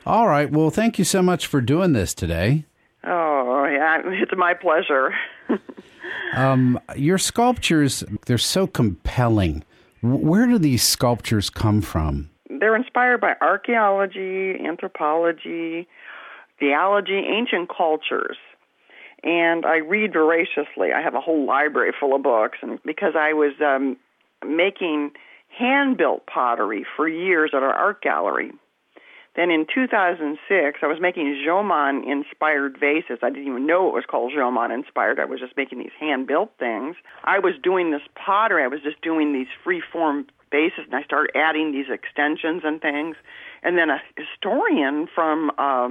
All right. Well, thank you so much for doing this today. Oh, yeah, it's my pleasure. Your sculptures, they're so compelling. Where do these sculptures come from? They're inspired by archaeology, anthropology, theology, ancient cultures. And I read voraciously. I have a whole library full of books. And because I was making hand-built pottery for years at our art gallery. Then in 2006, I was making Jomon-inspired vases. I didn't even know it was called Jomon-inspired. I was just making these hand-built things. I was doing this pottery. I was just doing these free-form vases, and I started adding these extensions and things. And then a historian from,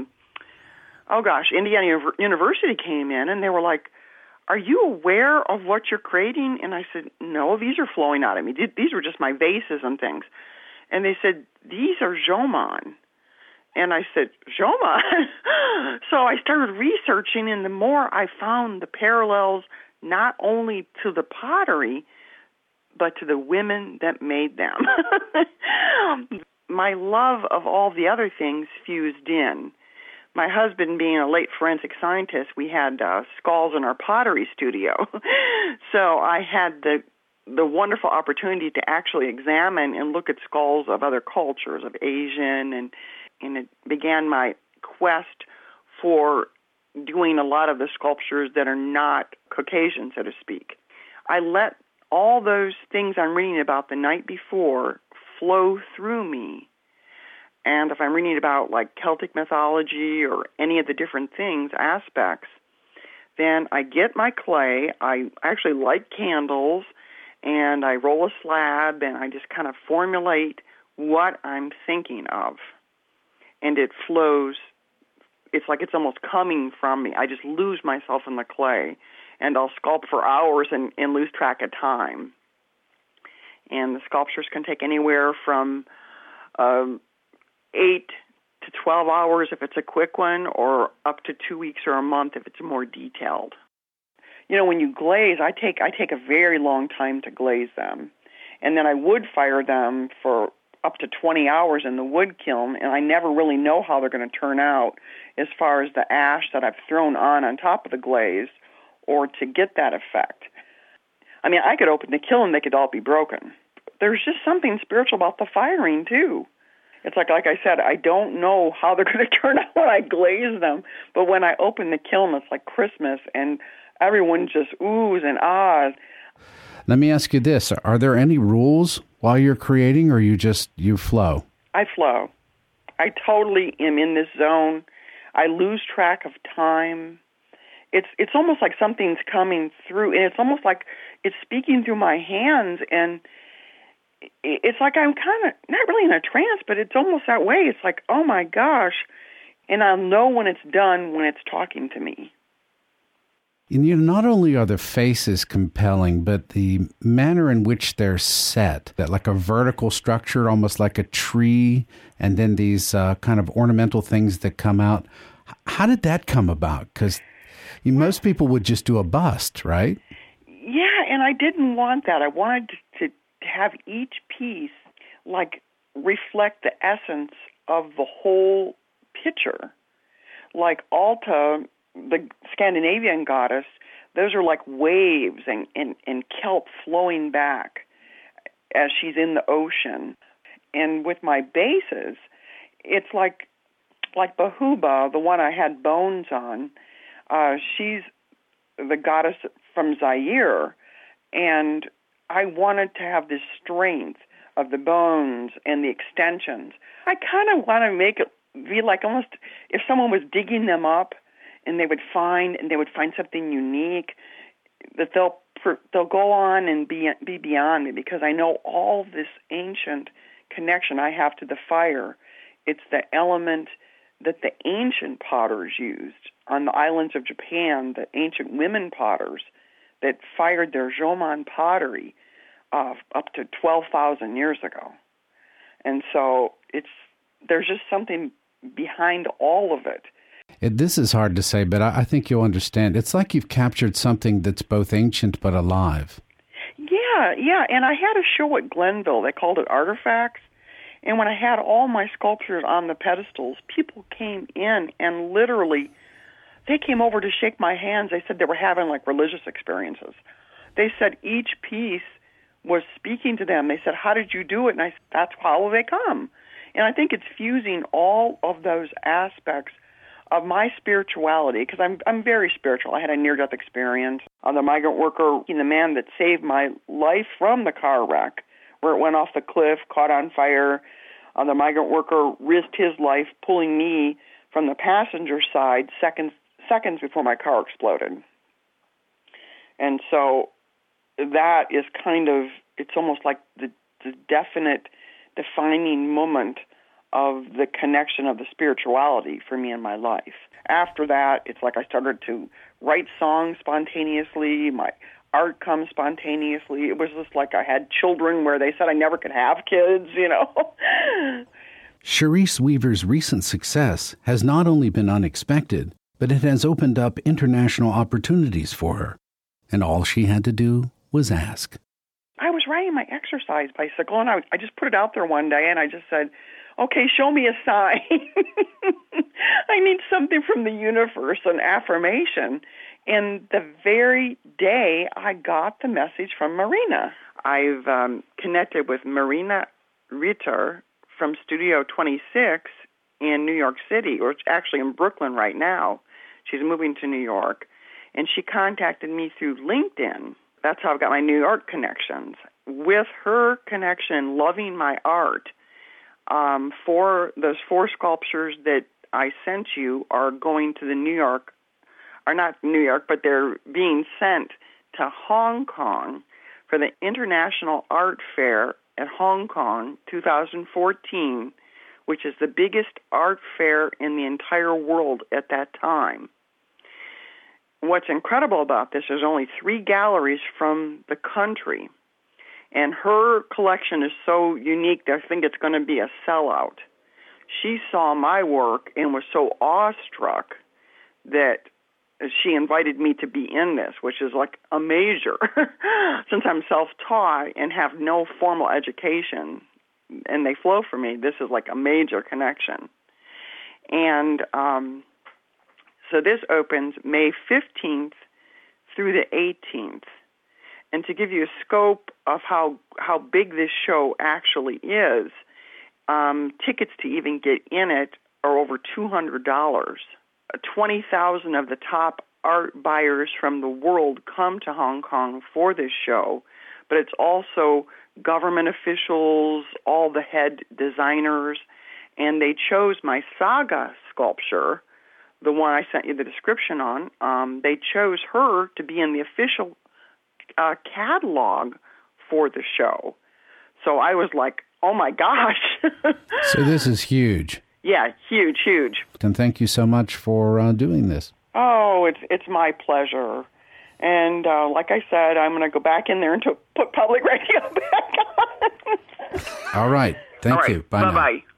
Indiana University came in, and they were like, "Are you aware of what you're creating?" And I said, "No, these are flowing out of me. These were just my vases and things." And they said, "These are Jomon." And I said, "Jomon?" So I started researching, and the more I found the parallels not only to the pottery, but to the women that made them. My love of all the other things fused in. My husband, being a late forensic scientist, we had skulls in our pottery studio. So I had the wonderful opportunity to actually examine and look at skulls of other cultures, of Asian, and it began my quest for doing a lot of the sculptures that are not Caucasian, so to speak. I let all those things I'm reading about the night before flow through me. And if I'm reading about like Celtic mythology or any of the different things, aspects, then I get my clay. I actually light candles, and I roll a slab, and I just kind of formulate what I'm thinking of. And it flows. It's like it's almost coming from me. I just lose myself in the clay, and I'll sculpt for hours and lose track of time. And the sculptures can take anywhere from 8 to 12 hours if it's a quick one, or up to 2 weeks or a month if it's more detailed. You know, when you glaze, I take a very long time to glaze them, and then I wood fire them for up to 20 hours in the wood kiln, and I never really know how they're going to turn out as far as the ash that I've thrown on top of the glaze, or to get that effect. I mean, I could open the kiln and they could all be broken. There's just something spiritual about the firing, too. It's like I said, I don't know how they're going to turn out when I glaze them, but when I open the kiln, it's like Christmas, and everyone just oohs and ahs. Let me ask you this. Are there any rules while you're creating, or you flow? I flow. I totally am in this zone. I lose track of time. It's almost like something's coming through, and it's almost like it's speaking through my hands, and it's like I'm kind of, not really in a trance, but it's almost that way. It's like, oh my gosh, and I'll know when it's done when it's talking to me. And not only are the faces compelling, but the manner in which they're set, that like a vertical structure, almost like a tree, and then these kind of ornamental things that come out. How did that come about? Because most people would just do a bust, right? Yeah, and I didn't want that. I wanted to have each piece like reflect the essence of the whole picture. Like Alta, the Scandinavian goddess, those are like waves and kelp flowing back as she's in the ocean. And with my bases, it's like Bahuba, the one I had bones on. She's the goddess from Zaire, and I wanted to have this strength of the bones and the extensions. I kind of want to make it be like almost if someone was digging them up, and they would find something unique, that they'll go on and be beyond me, because I know all this ancient connection I have to the fire. It's the element that the ancient potters used on the islands of Japan, the ancient women potters that fired their Jomon pottery up to 12,000 years ago. And so there's just something behind all of it. This is hard to say, but I think you'll understand. It's like you've captured something that's both ancient but alive. Yeah, and I had a show at Glenville. They called it Artifacts, And when I had all my sculptures on the pedestals, people came in and literally, they came over to shake my hands. They said they were having like religious experiences. They said each piece was speaking to them. They said, how did you do it? And I said, that's how they come. And I think it's fusing all of those aspects of my spirituality, because I'm very spiritual. I had a near-death experience. The migrant worker, the man that saved my life from the car wreck, where it went off the cliff, caught on fire. The migrant worker risked his life pulling me from the passenger side seconds before my car exploded. And so that is kind of, it's almost like the definite defining moment of the connection of the spirituality for me in my life. After that, it's like I started to write songs spontaneously. My art comes spontaneously. It was just like I had children where they said I never could have kids, Cherise Weaver's recent success has not only been unexpected, but it has opened up international opportunities for her. And all she had to do was ask. I was riding my exercise bicycle, and I just put it out there one day, and I just said, okay, show me a sign. I need something from the universe, an affirmation. And the very day I got the message from Marina, I've connected with Marina Ritter from Studio 26 in New York City, or actually in Brooklyn right now. She's moving to New York. And she contacted me through LinkedIn. That's how I got my New York connections. With her connection, loving my art, for those 4 sculptures that I sent you are going to not New York, but they're being sent to Hong Kong for the International Art Fair at Hong Kong 2014, which is the biggest art fair in the entire world at that time. What's incredible about this, there's only 3 galleries from the country, and her collection is so unique that I think it's going to be a sellout. She saw my work and was so awestruck that she invited me to be in this, which is like a major, since I'm self-taught and have no formal education, and they flow for me. This is like a major connection. And so this opens May 15th through the 18th. And to give you a scope of how big this show actually is, tickets to even get in it are over $200. 20,000 of the top art buyers from the world come to Hong Kong for this show, but it's also government officials, all the head designers, and they chose my Saga sculpture, the one I sent you the description on. They chose her to be in the official catalog for the show. So I was like, oh my gosh. So this is huge. Yeah, huge, huge. And thank you so much for doing this. Oh, it's my pleasure. And like I said, I'm going to go back in there and put public radio back on. All right. Thank you. Bye now. Bye-bye.